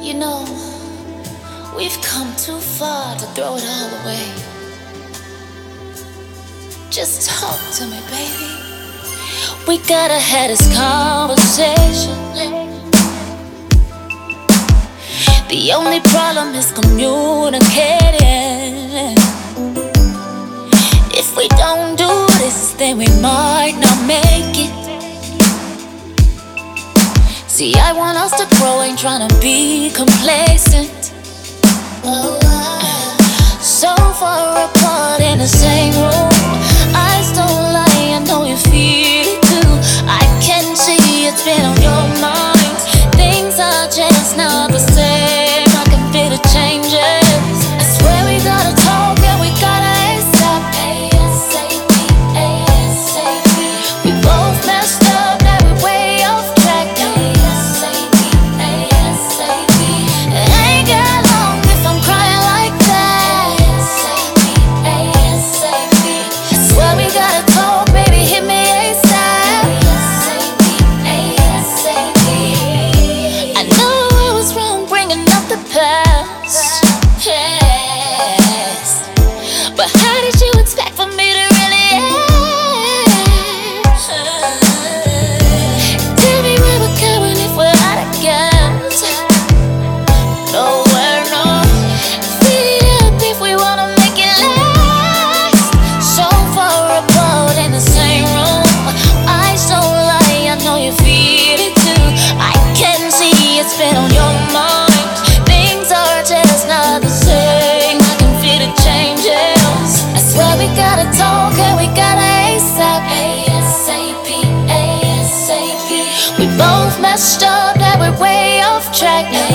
You know, we've come too far to throw it all away. Just talk to me, baby. We gotta have this conversation. The only problem is communicating. If we don't do this, then we might not make it. See, I want us to grow, ain't tryna be complacent. So far apart in the same room. Eyes don't lie, I know you feel it too. I can see it's been on your mind. Things are just not the same. I can feel the changes. I swear we gotta talk and we gotta ASAP. ASAP, ASAP. We both messed up, now we're way off track. ASAP, ASAP. It ain't got long if I'm crying like that. ASAP, ASAP. I swear we gotta talk, baby, hit me ASAP. ASAP, ASAP. I know I was wrong bringing up the past. Yes. But how did you expect for me to really act? Tell me where we're going if we're out of gas. Nowhere, no. Fill it up if we wanna make it last. So far apart in the same room. Eyes don't lie, I know you feel it too. I can see it's been on your mind. Things are just not the same. I can feel the changes. I swear we gotta talk and we gotta ASAP. ASAP, ASAP. We both messed up, now we're way off track.